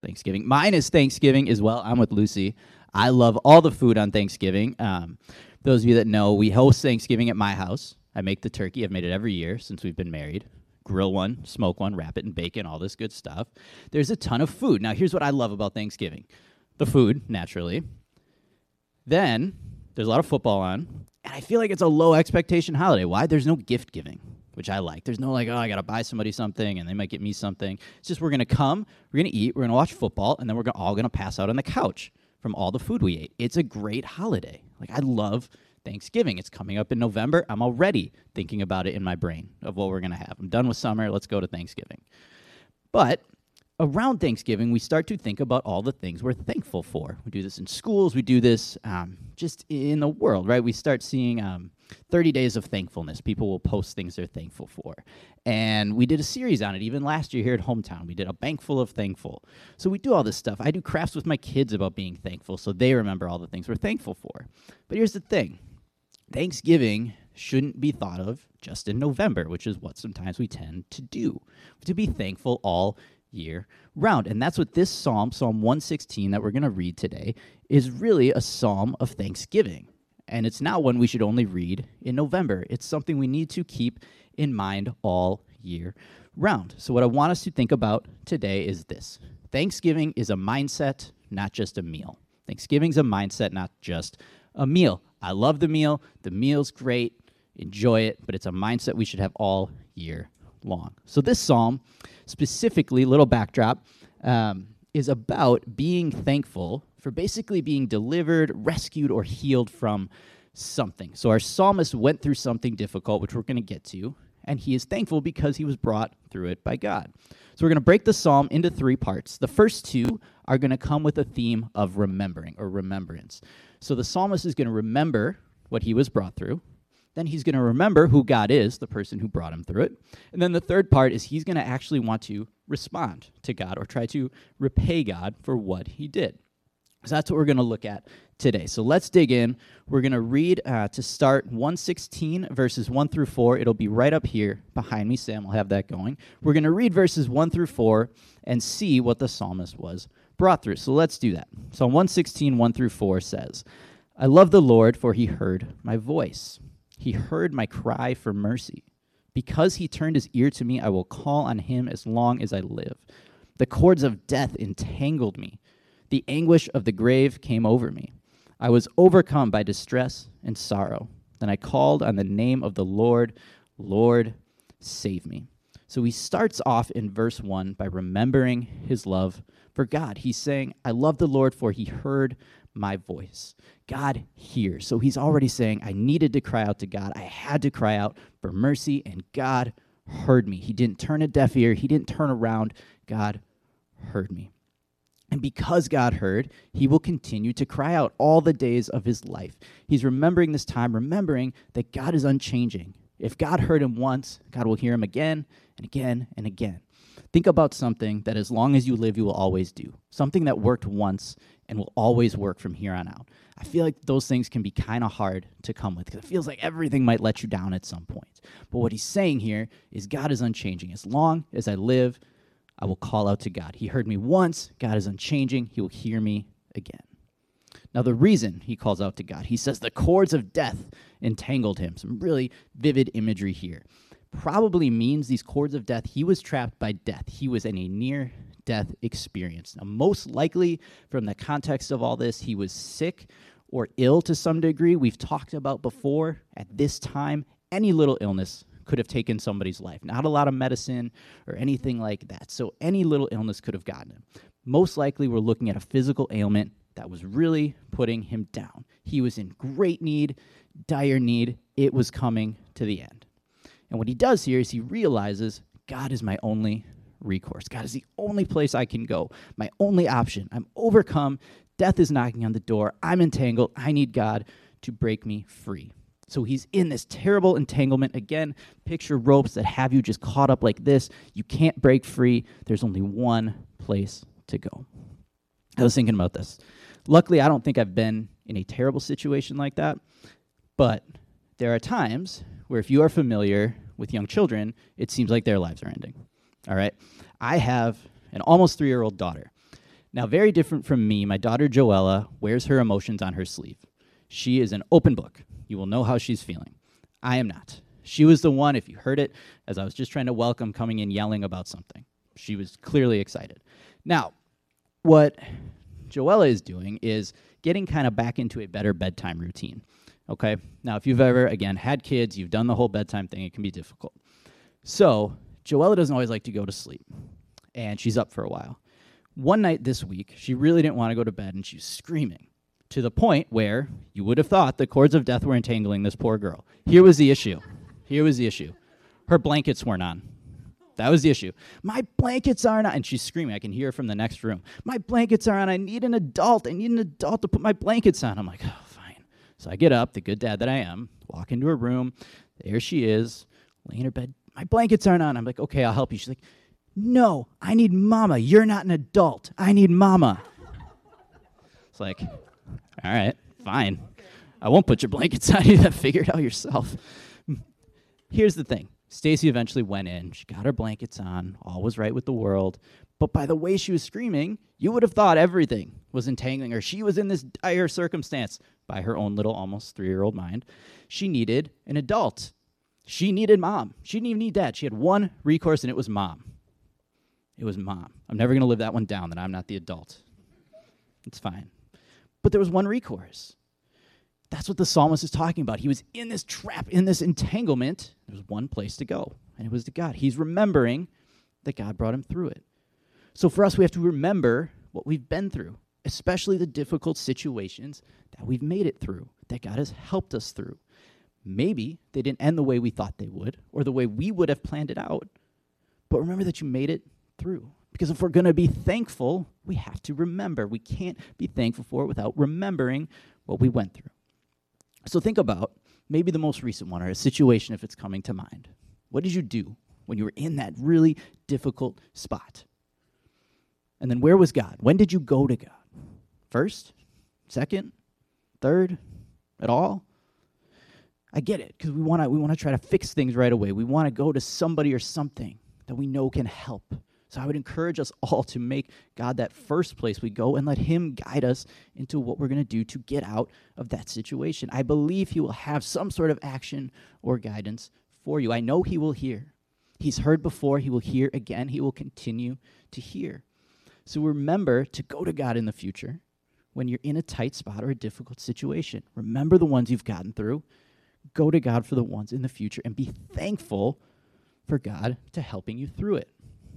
Thanksgiving. Mine is Thanksgiving as well. I'm with Lucy. I love all the food on Thanksgiving. Those of you that know, we host Thanksgiving at my house. I make the turkey. I've made it every year since we've been married. Grill one, smoke one, wrap it in bacon, all this good stuff. There's a ton of food. Now, here's what I love about Thanksgiving. The food, naturally. Then, there's a lot of football on. And I feel like it's a low expectation holiday. Why? There's no gift giving, which I like. There's no like, oh, I got to buy somebody something, and they might get me something. It's just we're going to come, we're going to eat, we're going to watch football, and then we're all going to pass out on the couch from all the food we ate. It's a great holiday. Like, I love Thanksgiving. It's coming up in November. I'm already thinking about it in my brain of what we're going to have. I'm done with summer. Let's go to Thanksgiving. But around Thanksgiving, we start to think about all the things we're thankful for. We do this in schools. We do this just in the world, right? We start seeing 30 days of thankfulness. People will post things they're thankful for. And we did a series on it even last year here at Hometown. We did a bank full of thankful. So we do all this stuff. I do crafts with my kids about being thankful so they remember all the things we're thankful for. But here's the thing. Thanksgiving shouldn't be thought of just in November, which is what sometimes we tend to do, to be thankful all year round. And that's what this psalm, Psalm 116 that we're going to read today, is really a psalm of thanksgiving. And it's not one we should only read in November. It's something we need to keep in mind all year round. So what I want us to think about today is this. Thanksgiving is a mindset, not just a meal. Thanksgiving's a mindset, not just a meal. I love the meal. The meal's great. Enjoy it. But it's a mindset we should have all year long. So this psalm, specifically, little backdrop, is about being thankful for basically being delivered, rescued, or healed from something. So our psalmist went through something difficult, which we're going to get to, and he is thankful because he was brought through it by God. So we're going to break the psalm into three parts. The first two are going to come with a theme of remembering or remembrance. So the psalmist is going to remember what he was brought through. Then he's going to remember who God is, the person who brought him through it. And then the third part is he's going to actually want to respond to God or try to repay God for what he did. So that's what we're going to look at today. So let's dig in. We're going to read to start 116, verses 1 through 4. It'll be right up here behind me. Sam will have that going. We're going to read verses 1 through 4 and see what the psalmist was brought through. So let's do that. Psalm 116, 1 through 4 says, I love the Lord, for he heard my voice. He heard my cry for mercy. Because he turned his ear to me, I will call on him as long as I live. The cords of death entangled me. The anguish of the grave came over me. I was overcome by distress and sorrow. Then I called on the name of the Lord. Lord, save me. So he starts off in verse 1 by remembering his love for God. He's saying, I love the Lord, for he heard my voice. God hears. So he's already saying, I needed to cry out to God. I had to cry out for mercy, and God heard me. He didn't turn a deaf ear. He didn't turn around. God heard me. And because God heard, he will continue to cry out all the days of his life. He's remembering this time, remembering that God is unchanging. If God heard him once, God will hear him again and again and again. Think about something that as long as you live, you will always do. Something that worked once and will always work from here on out. I feel like those things can be kind of hard to come with because it feels like everything might let you down at some point. But what he's saying here is God is unchanging. As long as I live, I will call out to God. He heard me once. God is unchanging. He will hear me again. Now, the reason he calls out to God, he says the cords of death entangled him. Some really vivid imagery here. Probably means these cords of death, he was trapped by death. He was in a near-death experience. Now, most likely, from the context of all this, he was sick or ill to some degree. We've talked about before, at this time, any little illness could have taken somebody's life. Not a lot of medicine or anything like that. So any little illness could have gotten him. Most likely, we're looking at a physical ailment that was really putting him down. He was in great need, dire need. It was coming to the end. And what he does here is he realizes God is my only recourse. God is the only place I can go, my only option. I'm overcome. Death is knocking on the door. I'm entangled. I need God to break me free. So he's in this terrible entanglement. Again, picture ropes that have you just caught up like this. You can't break free. There's only one place to go. I was thinking about this. Luckily, I don't think I've been in a terrible situation like that. But there are times where if you are familiar with young children, it seems like their lives are ending. All right? I have an almost 3-year-old daughter. Now, very different from me, my daughter Joella wears her emotions on her sleeve. She is an open book. You will know how she's feeling. I am not. She was the one, if you heard it, as I was just trying to welcome, coming in yelling about something. She was clearly excited. Now, what Joella is doing is getting kind of back into a better bedtime routine. Okay? Now, if you've ever, again, had kids, you've done the whole bedtime thing, it can be difficult. So, Joella doesn't always like to go to sleep, and she's up for a while. One night this week, she really didn't want to go to bed, and she was screaming to the point where you would have thought the cords of death were entangling this poor girl. Here was the issue. Her blankets weren't on. That was the issue. My blankets aren't on. And she's screaming. I can hear her from the next room. My blankets are on. I need an adult. I need an adult to put my blankets on. I'm like, oh, fine. So I get up, the good dad that I am, walk into her room. There she is, laying in her bed. My blankets aren't on. I'm like, okay, I'll help you. She's like, no, I need mama. You're not an adult. I need mama. It's like, all right, fine. I won't put your blankets on. You have to figure it out yourself. Here's the thing. Stacy eventually went in. She got her blankets on. All was right with the world. But by the way she was screaming, you would have thought everything was entangling her. She was in this dire circumstance by her own little, almost 3-year-old mind. She needed an adult. She needed mom. She didn't even need dad. She had one recourse, and it was mom. It was mom. I'm never going to live that one down, that I'm not the adult. It's fine. But there was one recourse. That's what the psalmist is talking about. He was in this trap, in this entanglement. There was one place to go, and it was to God. He's remembering that God brought him through it. So for us, we have to remember what we've been through, especially the difficult situations that we've made it through, that God has helped us through. Maybe they didn't end the way we thought they would, or the way we would have planned it out, but remember that you made it through. Because if we're going to be thankful, we have to remember. We can't be thankful for it without remembering what we went through. So think about maybe the most recent one, or a situation if it's coming to mind. What did you do when you were in that really difficult spot? And then where was God? When did you go to God? First? Second? Third? At all? I get it, because we want to try to fix things right away. We want to go to somebody or something that we know can help. So I would encourage us all to make God that first place we go and let him guide us into what we're going to do to get out of that situation. I believe he will have some sort of action or guidance for you. I know he will hear. He's heard before. He will hear again. He will continue to hear. So remember to go to God in the future when you're in a tight spot or a difficult situation. Remember the ones you've gotten through. Go to God for the ones in the future and be thankful for God to helping you through it.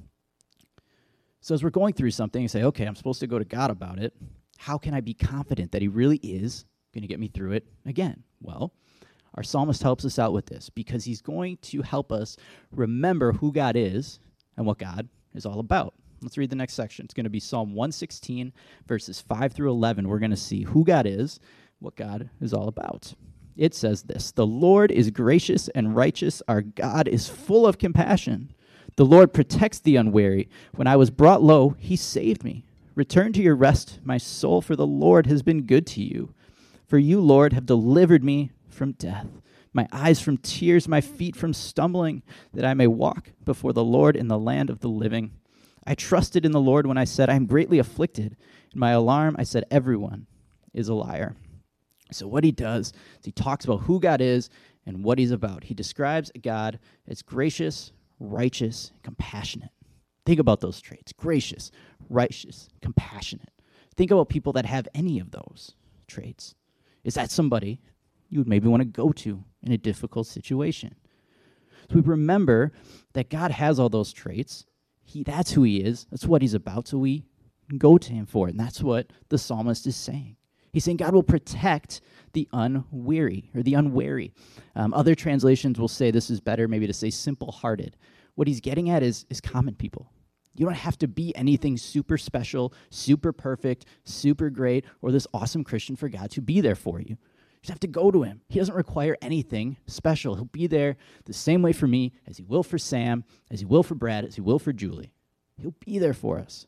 So as we're going through something, you say, okay, I'm supposed to go to God about it. How can I be confident that he really is going to get me through it again? Well, our psalmist helps us out with this because he's going to help us remember who God is and what God is all about. Let's read the next section. It's going to be Psalm 116, verses 5 through 11. We're going to see who God is, what God is all about. It says this: "The Lord is gracious and righteous. Our God is full of compassion. The Lord protects the unwary. When I was brought low, he saved me. Return to your rest, my soul, for the Lord has been good to you. For you, Lord, have delivered me from death, my eyes from tears, my feet from stumbling, that I may walk before the Lord in the land of the living. I trusted in the Lord when I said, I am greatly afflicted. In my alarm, I said, everyone is a liar." So what he does is he talks about who God is and what he's about. He describes God as gracious, righteous, compassionate. Think about those traits: gracious, righteous, compassionate. Think about people that have any of those traits. Is that somebody you would maybe want to go to in a difficult situation? So we remember that God has all those traits. That's who he is. That's what he's about. So we go to him for it. And that's what the psalmist is saying. He's saying God will protect the unweary or the unwary. Other translations will say this is better maybe to say simple-hearted. What he's getting at is common people. You don't have to be anything super special, super perfect, super great, or this awesome Christian for God to be there for you. You just have to go to him. He doesn't require anything special. He'll be there the same way for me as he will for Sam, as he will for Brad, as he will for Julie. He'll be there for us.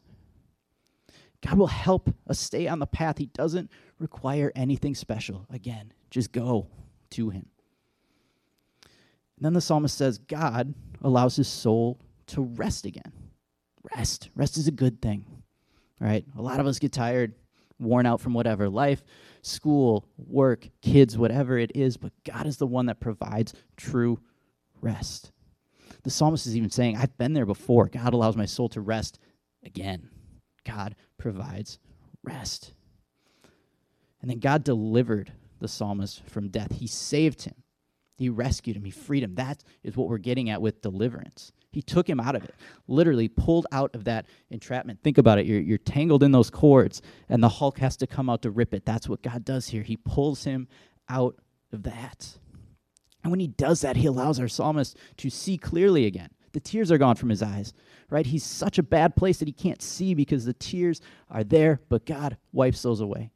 God will help us stay on the path. He doesn't require anything special. Again, just go to him. And then the psalmist says God allows his soul to rest again. Rest. Rest is a good thing. right? A lot of us get tired, worn out from whatever, life, school, work, kids, whatever it is, but God is the one that provides true rest. The psalmist is even saying, I've been there before. God allows my soul to rest again. God provides rest. And then God delivered the psalmist from death. He saved him. He rescued him. He freed him. That is what we're getting at with deliverance. He took him out of it, literally pulled out of that entrapment. Think about it. You're tangled in those cords, and the Hulk has to come out to rip it. That's what God does here. He pulls him out of that. And when he does that, he allows our psalmist to see clearly again. The tears are gone from his eyes, right? He's such a bad place that he can't see because the tears are there, but God wipes those away.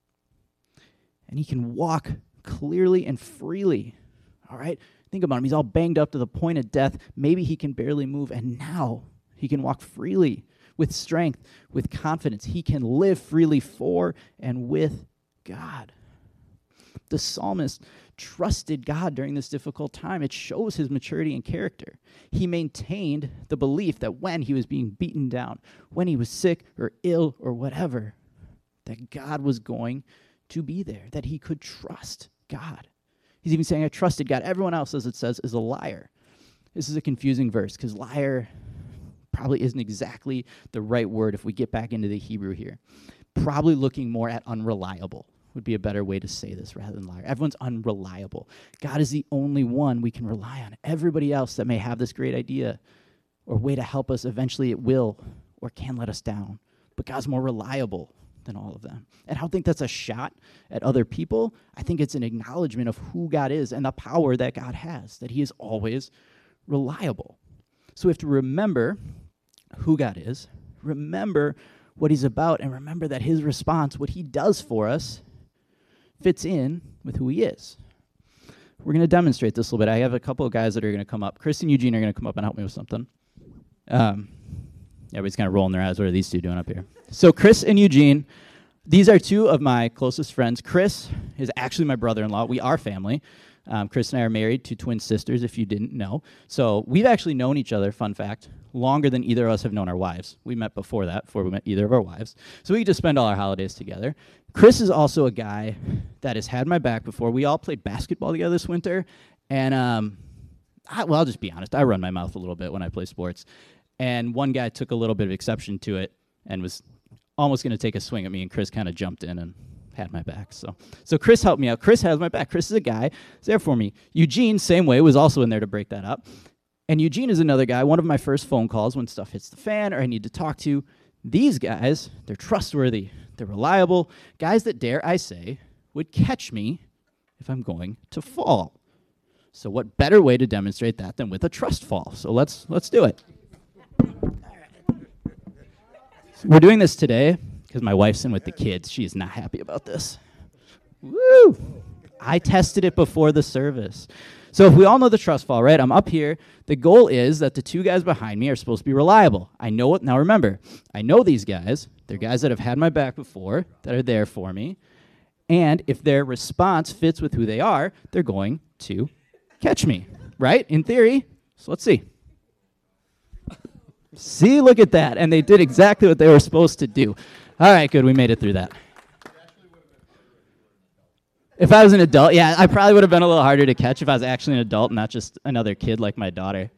And he can walk clearly and freely, all right? Think about him. He's all banged up to the point of death. Maybe he can barely move, and now he can walk freely with strength, with confidence. He can live freely for and with God. The psalmist trusted God during this difficult time. It shows his maturity and character. He maintained the belief that when he was being beaten down, when he was sick or ill or whatever, that God was going to be there, that he could trust God. He's even saying, I trusted God. Everyone else, as it says, is a liar. This is a confusing verse because liar probably isn't exactly the right word if we get back into the Hebrew here. Probably looking more at unreliable would be a better way to say this rather than liar. Everyone's unreliable. God is the only one we can rely on. Everybody else that may have this great idea or way to help us, eventually it will or can let us down. But God's more reliable than all of them. And I don't think that's a shot at other people. I think it's an acknowledgement of who God is and the power that God has, that he is always reliable. So we have to remember who God is, remember what he's about, and remember that his response, what he does for us, fits in with who he is. We're going to demonstrate this a little bit. I have a couple of guys that are going to come up. Chris and Eugene are going to come up and help me with something. Everybody's kind of rolling their eyes. What are these two doing up here? So Chris and Eugene, these are two of my closest friends. Chris is actually my brother-in-law. We are family. Chris and I are married to twin sisters, if you didn't know. So we've actually known each other, fun fact, longer than either of us have known our wives. We met before that, before we met either of our wives. So we just spend all our holidays together. Chris is also a guy that has had my back before. We all played basketball together this winter. And, I'll just be honest. I run my mouth a little bit when I play sports. And one guy took a little bit of exception to it and was almost going to take a swing at me, and Chris kind of jumped in and had my back. So Chris helped me out. Chris has my back. Chris is a guy who's there for me. Eugene, same way, was also in there to break that up. And Eugene is another guy, one of my first phone calls when stuff hits the fan or I need to talk to. These guys, they're trustworthy. They're reliable. Guys that, dare I say, would catch me if I'm going to fall. So what better way to demonstrate that than with a trust fall? So let's do it. We're doing this today because my wife's in with the kids. She is not happy about this. Woo! I tested it before the service. So if we all know the trust fall, right? I'm up here. The goal is that the two guys behind me are supposed to be reliable. I know it. Now remember, I know these guys. They're guys that have had my back before, that are there for me. And if their response fits with who they are, they're going to catch me, right? In theory. So let's see. See, look at that. And they did exactly what they were supposed to do. All right, good. We made it through that. If I was an adult, yeah, I probably would have been a little harder to catch if I was actually an adult and not just another kid like my daughter.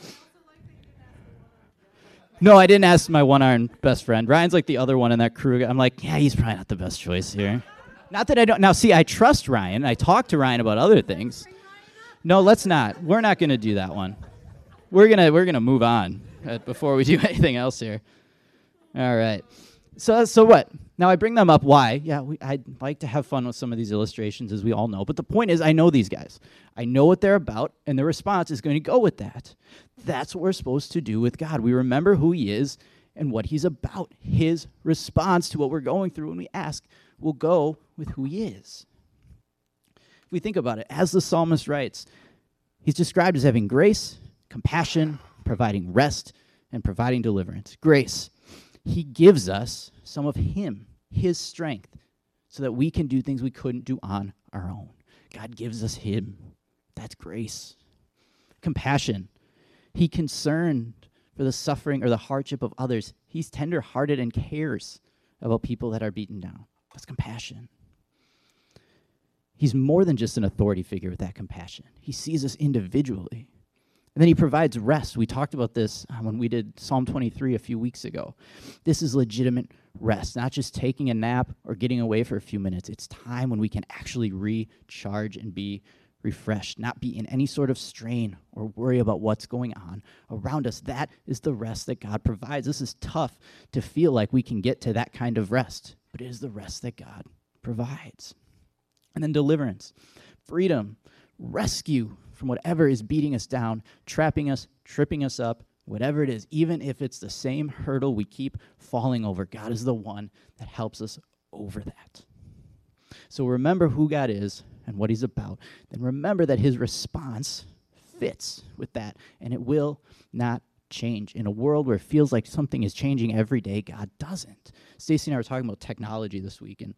No, I didn't ask my one-armed best friend. Ryan's like the other one in that crew. I'm like, yeah, he's probably not the best choice here. Not that I don't. Now, see, I trust Ryan. I talk to Ryan about other things. No, let's not. We're not going to do that one. We're gonna move on before we do anything else here. All right. So what? Now I bring them up. Why? Yeah, I'd like to have fun with some of these illustrations, as we all know. But the point is, I know these guys. I know what they're about, and their response is going to go with that. That's what we're supposed to do with God. We remember who he is and what he's about. His response to what we're going through when we ask will go with who he is. If we think about it, as the psalmist writes, he's described as having grace, compassion, providing rest, and providing deliverance. Grace. He gives us some of him, his strength, so that we can do things we couldn't do on our own. God gives us him. That's grace. Compassion. He concerned for the suffering or the hardship of others. He's tender-hearted and cares about people that are beaten down. That's compassion. He's more than just an authority figure with that compassion. He sees us individually. And then he provides rest. We talked about this when we did Psalm 23 a few weeks ago. This is legitimate rest, not just taking a nap or getting away for a few minutes. It's time when we can actually recharge and be refreshed, not be in any sort of strain or worry about what's going on around us. That is the rest that God provides. This is tough to feel like we can get to that kind of rest, but it is the rest that God provides. And then deliverance, freedom, rescue from whatever is beating us down, trapping us, tripping us up, whatever it is, even if it's the same hurdle we keep falling over, God is the one that helps us over that. So remember who God is and what he's about. Then remember that his response fits with that, and it will not change. In a world where it feels like something is changing every day, God doesn't. Stacy and I were talking about technology this week, and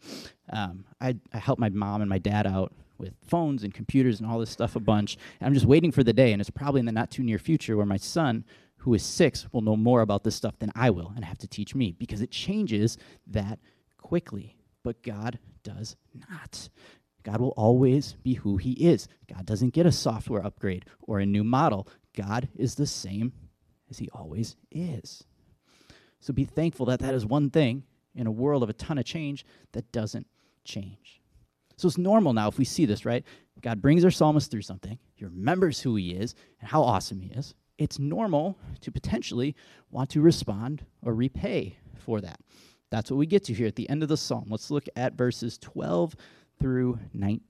I helped my mom and my dad out with phones and computers and all this stuff a bunch. And I'm just waiting for the day, and it's probably in the not too near future, where my son, who is 6, will know more about this stuff than I will and have to teach me, because it changes that quickly. But God does not. God will always be who he is. God doesn't get a software upgrade or a new model. God is the same as he always is. So be thankful that that is one thing in a world of a ton of change that doesn't change. So it's normal now if we see this, right? God brings our psalmist through something. He remembers who he is and how awesome he is. It's normal to potentially want to respond or repay for that. That's what we get to here at the end of the psalm. Let's look at verses 12 through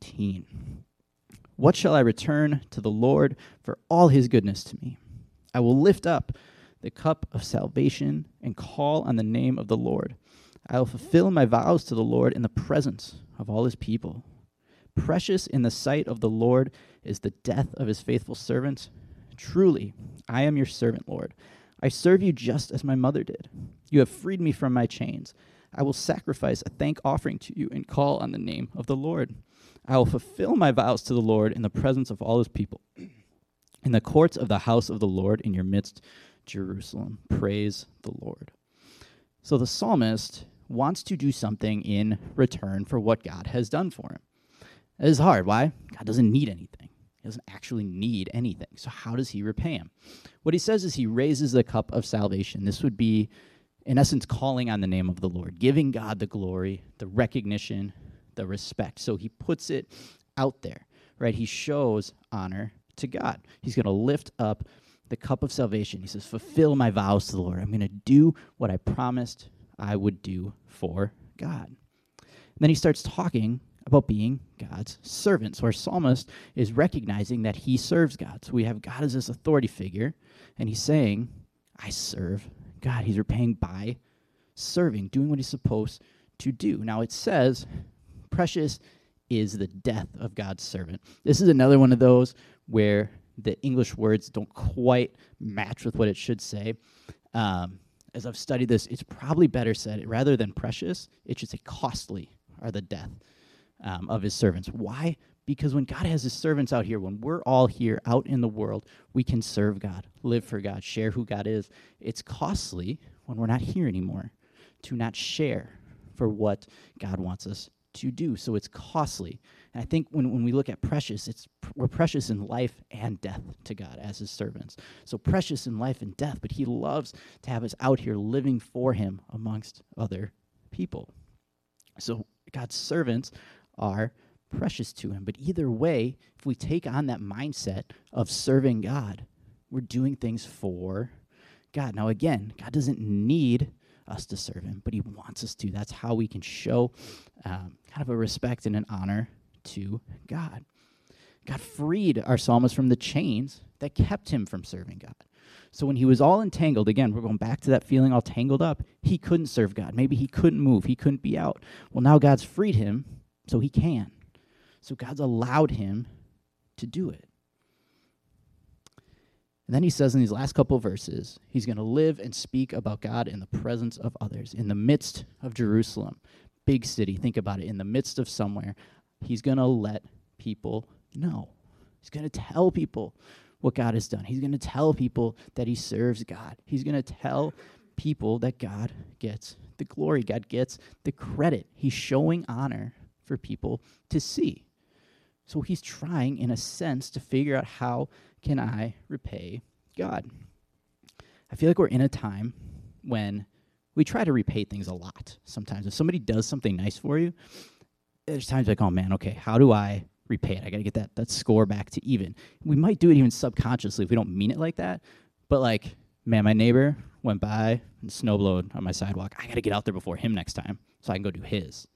19. What shall I return to the Lord for all his goodness to me? I will lift up the cup of salvation and call on the name of the Lord. I will fulfill my vows to the Lord in the presence of all his people. Precious in the sight of the Lord is the death of his faithful servants. Truly, I am your servant, Lord. I serve you just as my mother did. You have freed me from my chains. I will sacrifice a thank offering to you and call on the name of the Lord. I will fulfill my vows to the Lord in the presence of all his people. In the courts of the house of the Lord, in your midst, Jerusalem. Praise the Lord. So the psalmist wants to do something in return for what God has done for him. It is hard. Why? God doesn't need anything. He doesn't actually need anything. So how does he repay him? What he says is he raises the cup of salvation. This would be, in essence, calling on the name of the Lord, giving God the glory, the recognition, the respect. So he puts it out there, right? He shows honor to God. He's going to lift up the cup of salvation. He says, fulfill my vows to the Lord. I'm going to do what I promised I would do for God. And then he starts talking about being God's servant. So our psalmist is recognizing that he serves God. So we have God as this authority figure, and he's saying, I serve God. He's repaying by serving, doing what he's supposed to do. Now it says, precious is the death of God's servant. This is another one of those where the English words don't quite match with what it should say. As I've studied this, it's probably better said, rather than precious, it should say costly are the death of his servants. Why? Because when God has his servants out here, when we're all here out in the world, we can serve God, live for God, share who God is. It's costly when we're not here anymore to not share for what God wants us to do. So it's costly. And I think when we look at precious, we're precious in life and death to God as his servants. So precious in life and death, but he loves to have us out here living for him amongst other people. So God's servants are precious to him. But either way, if we take on that mindset of serving God, we're doing things for God. Now again, God doesn't need us to serve him, but he wants us to. That's how we can show kind of a respect and an honor to God. God freed our psalmist from the chains that kept him from serving God. So when he was all entangled, again, we're going back to that feeling all tangled up, he couldn't serve God. Maybe he couldn't move. He couldn't be out. Well, now God's freed him, so he can. So God's allowed him to do it. And then he says in these last couple of verses, he's going to live and speak about God in the presence of others, in the midst of Jerusalem, big city. Think about it. In the midst of somewhere, he's going to let people know. He's going to tell people what God has done. He's going to tell people that he serves God. He's going to tell people that God gets the glory. God gets the credit. He's showing honor for people to see. So he's trying, in a sense, to figure out how can I repay God. I feel like we're in a time when we try to repay things a lot sometimes. If somebody does something nice for you, there's times like, oh man, okay, how do I repay it? I got to get that score back to even. We might do it even subconsciously if we don't mean it like that. But like, man, my neighbor went by and snowblowed on my sidewalk. I got to get out there before him next time so I can go do his.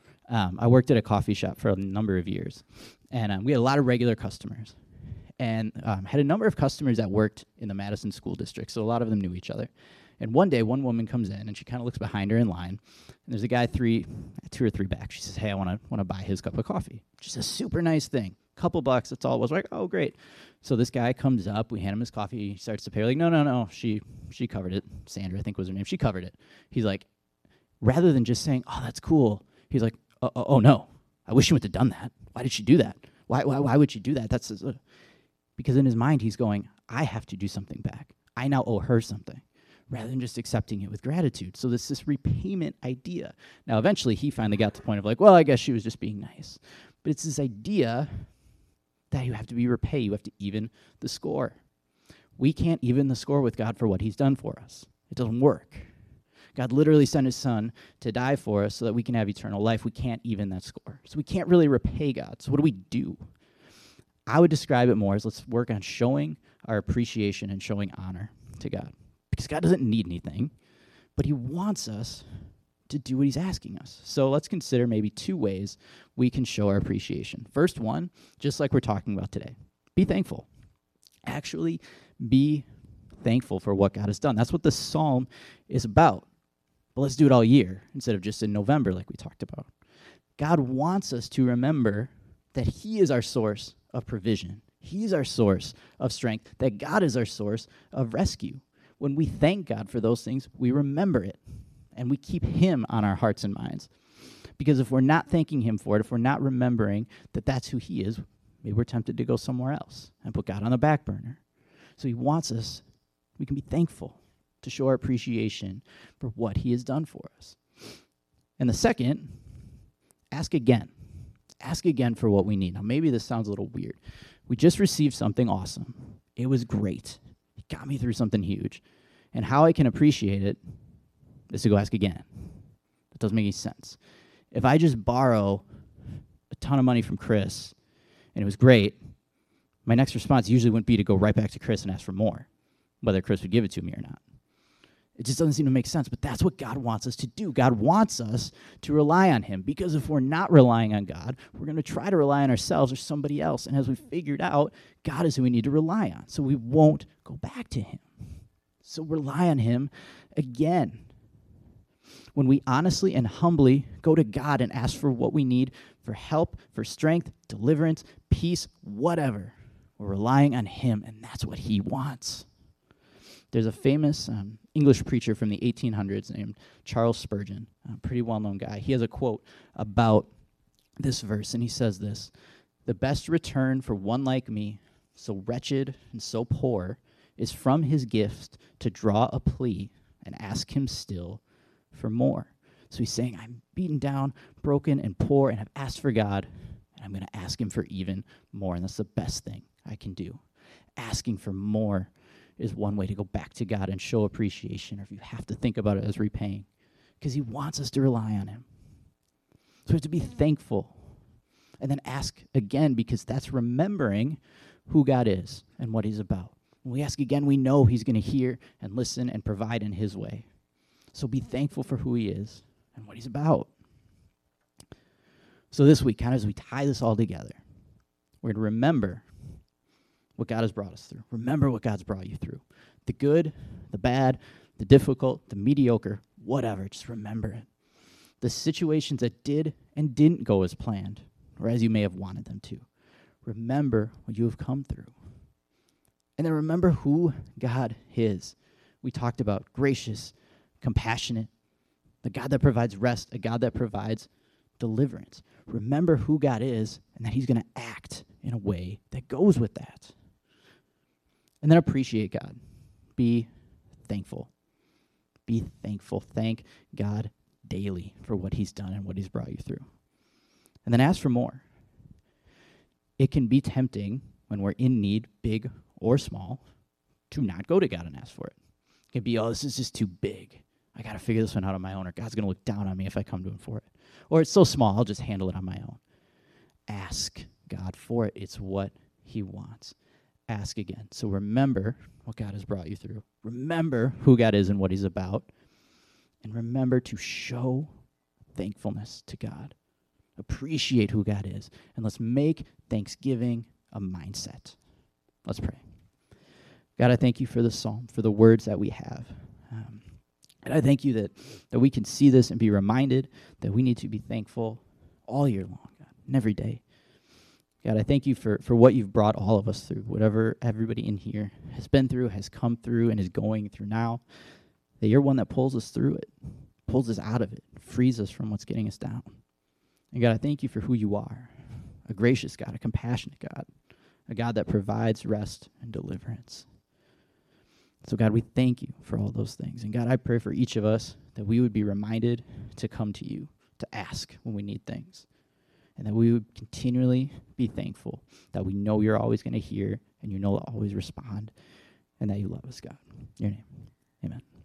I worked at a coffee shop for a number of years, and we had a lot of regular customers, and had a number of customers that worked in the Madison School District, so a lot of them knew each other. And one day, one woman comes in, and she kind of looks behind her in line, and there's a guy two or three back. She says, hey, I want to buy his cup of coffee. Just a super nice thing. Couple bucks, that's all it was. Like, oh, great. So this guy comes up, we hand him his coffee, he starts to pay. We're like, no, she covered it. Sandra, I think was her name. She covered it. He's like, rather than just saying, oh, that's cool, he's like, oh no, I wish she wouldn't have done that. Why did she do that? Why would she do that? Because in his mind, he's going, I have to do something back. I now owe her something, rather than just accepting it with gratitude. So this repayment idea. Now, eventually, he finally got to the point of like, well, I guess she was just being nice. But it's this idea that you have to be repay. You have to even the score. We can't even the score with God for what he's done for us. It doesn't work. God literally sent his son to die for us so that we can have eternal life. We can't even that score. So we can't really repay God. So what do? I would describe it more as let's work on showing our appreciation and showing honor to God. Because God doesn't need anything, but he wants us to do what he's asking us. So let's consider maybe 2 ways we can show our appreciation. First one, just like we're talking about today, be thankful. Actually be thankful for what God has done. That's what the psalm is about. But let's do it all year instead of just in November like we talked about. God wants us to remember that he is our source of provision. He is our source of strength, that God is our source of rescue. When we thank God for those things, we remember it, and we keep him on our hearts and minds. Because if we're not thanking him for it, if we're not remembering that that's who he is, maybe we're tempted to go somewhere else and put God on the back burner. So he wants us, we can be thankful to show our appreciation for what he has done for us. And the second, ask again. Ask again for what we need. Now, maybe this sounds a little weird. We just received something awesome. It was great. It got me through something huge. And how I can appreciate it is to go ask again. That doesn't make any sense. If I just borrow a ton of money from Chris and it was great, my next response usually wouldn't be to go right back to Chris and ask for more, whether Chris would give it to me or not. It just doesn't seem to make sense, but that's what God wants us to do. God wants us to rely on him, because if we're not relying on God, we're going to try to rely on ourselves or somebody else. And as we figured out, God is who we need to rely on, so we won't go back to him. So rely on him again. When we honestly and humbly go to God and ask for what we need, for help, for strength, deliverance, peace, whatever, we're relying on him, and that's what he wants. There's a famous English preacher from the 1800s named Charles Spurgeon, a pretty well-known guy. He has a quote about this verse, and he says this: "The best return for one like me, so wretched and so poor, is from his gift to draw a plea and ask him still for more." So he's saying, I'm beaten down, broken, and poor, and have asked for God, and I'm going to ask him for even more, and that's the best thing I can do. Asking for more is one way to go back to God and show appreciation, or if you have to think about it as repaying, because he wants us to rely on him. So we have to be thankful, and then ask again, because that's remembering who God is and what he's about. When we ask again, we know he's going to hear and listen and provide in his way. So be thankful for who he is and what he's about. So this week, kind of as we tie this all together, we're going to remember what God has brought us through. Remember what God's brought you through. The good, the bad, the difficult, the mediocre, whatever. Just remember it. The situations that did and didn't go as planned, or as you may have wanted them to. Remember what you have come through. And then remember who God is. We talked about gracious, compassionate, the God that provides rest, a God that provides deliverance. Remember who God is, and that he's going to act in a way that goes with that. And then appreciate God. Be thankful. Be thankful. Thank God daily for what he's done and what he's brought you through. And then ask for more. It can be tempting when we're in need, big or small, to not go to God and ask for it. It can be, oh, this is just too big. I got to figure this one out on my own, or God's going to look down on me if I come to him for it. Or it's so small, I'll just handle it on my own. Ask God for it. It's what he wants. Ask again. So remember what God has brought you through. Remember who God is and what he's about. And remember to show thankfulness to God. Appreciate who God is. And let's make Thanksgiving a mindset. Let's pray. God, I thank you for this psalm, for the words that we have. And I thank you that we can see this and be reminded that we need to be thankful all year long, God, and every day. God, I thank you for what you've brought all of us through, whatever everybody in here has been through, has come through, and is going through now, that you're one that pulls us through it, pulls us out of it, frees us from what's getting us down. And God, I thank you for who you are, a gracious God, a compassionate God, a God that provides rest and deliverance. So God, we thank you for all those things. And God, I pray for each of us that we would be reminded to come to you, to ask when we need things. And that we would continually be thankful that we know you're always going to hear and you know you'll always respond and that you love us, God. In your name, amen.